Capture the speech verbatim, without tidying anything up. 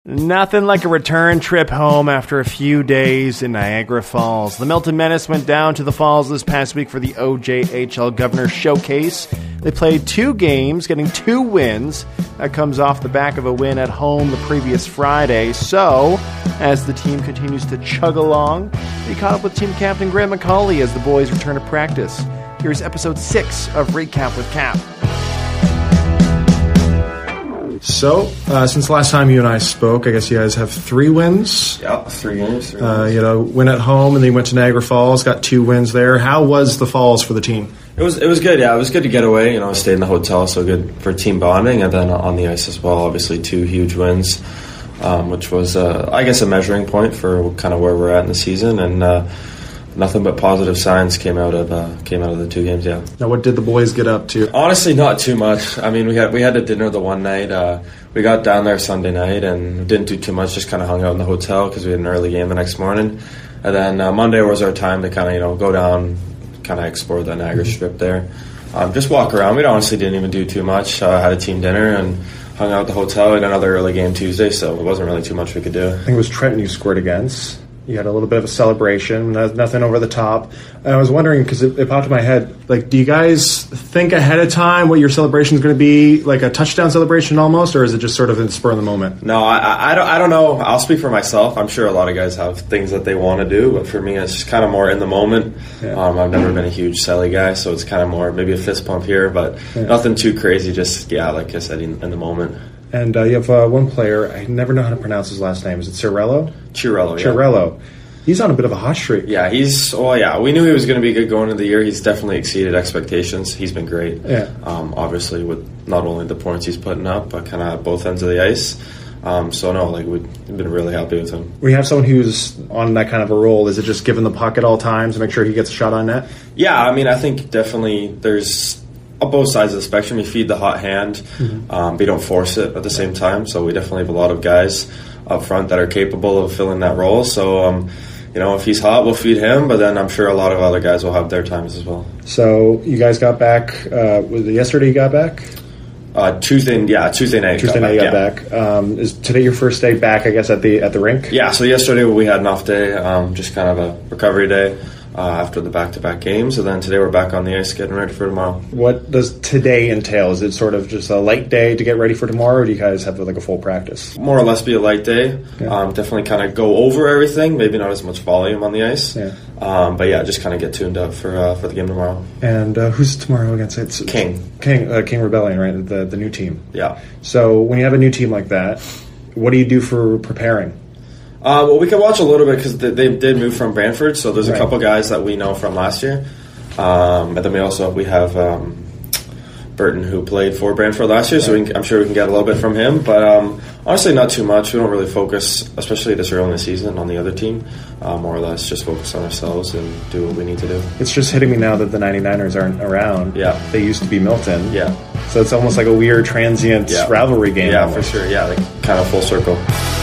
Nothing like a return trip home after a few days in Niagara Falls. The Milton Menace went down to the Falls this past week for the O J H L Governor Showcase. They played two games, getting two wins. That comes off the back of a win at home the previous Friday. So, as the team continues to chug along, they caught up with team captain Grant McCauley as the boys return to practice. Here's episode six of Recap with Cap. So, uh, since the last time you and I spoke, I guess you guys have three wins. Yeah, three games. Three uh, you know, win at home, and then you went to Niagara Falls, got two wins there. How was the Falls for the team? It was it was good. Yeah, it was good to get away. You know, stayed in the hotel, so good for team bonding, and then on the ice as well. Obviously, two huge wins, um, which was uh, I guess a measuring point for kind of where we're at in the season, and uh, nothing but positive signs came out of uh, came out of the two games. Yeah. Now, what did the boys get up to? Honestly, not too much. I mean, we had we had a dinner the one night. Uh, we got down there Sunday night and didn't do too much. Just kind of hung out in the hotel because we had an early game the next morning. And then uh, Monday was our time to kind of you know go down, kind of explore the Niagara Strip there. Um, just walk around. We honestly didn't even do too much. Uh, had a team dinner and hung out at the hotel. We had another early game Tuesday, so it wasn't really too much we could do. I think it was Trenton you scored against. You had a little bit of a celebration, nothing over the top. And I was wondering, because it, it popped in my head, like, do you guys think ahead of time what your celebration is going to be, like a touchdown celebration almost, or is it just sort of in the spur of the moment? No, I, I, don't, I don't know. I'll speak for myself. I'm sure a lot of guys have things that they want to do, but for me, it's just kind of more in the moment. Yeah. Um, I've never been a huge celly guy, so it's kind of more maybe a fist pump here, but yeah. Nothing too crazy, just, yeah, like I said, in, in the moment. And uh, you have uh, one player, I never know how to pronounce his last name. Is it Cirello? Cirello, yeah. Cirello. He's on a bit of a hot streak. Yeah, he's, well, yeah, we knew he was going to be good going into the year. He's definitely exceeded expectations. He's been great. Yeah. Um, obviously, with not only the points he's putting up, but kind of at both ends of the ice. Um, so, no, like, we've been really happy with him. We have someone who's on that kind of a role. Is it just giving the puck at all times to make sure he gets a shot on net? Yeah, I mean, I think definitely there's both sides of the spectrum. You feed the hot hand, mm-hmm. um, but you don't force it at the same time. So we definitely have a lot of guys up front that are capable of filling that role. So, um, you know, if he's hot, we'll feed him, but then I'm sure a lot of other guys will have their times as well. So you guys got back, uh, was it yesterday you got back? Uh, Tuesday, yeah, Tuesday night. Tuesday got night you got yeah. back. Um, is today your first day back, I guess, at the at the rink? Yeah, so yesterday we had an off day, um, just kind of a recovery day. Uh, after the back-to-back games, and then today we're back on the ice getting ready for tomorrow. What does today entail? Is it sort of just a light day to get ready for tomorrow, or do you guys have like a full practice? More or less be a light day. Yeah. Um, definitely kind of go over everything, maybe not as much volume on the ice. Yeah. Um, but yeah, just kind of get tuned up for uh, for the game tomorrow. And uh, who's tomorrow against? It's King. King uh, King Rebellion, right? The, the new team. Yeah. So when you have a new team like that, what do you do for preparing? Uh, well, we can watch a little bit because they, they did move from Brantford, so there's a right. couple guys that we know from last year. Um, and then we also we have um, Burton, who played for Brantford last year, right. so we can, I'm sure we can get a little bit from him. But um, honestly, not too much. We don't really focus, especially this early in the season, on the other team. Uh, more or less just focus on ourselves and do what we need to do. It's just hitting me now that the ninety-niners aren't around. Yeah. They used to be Milton. Yeah. So it's almost like a weird transient yeah. rivalry game. Yeah, almost. for sure. Yeah, like kind of full circle.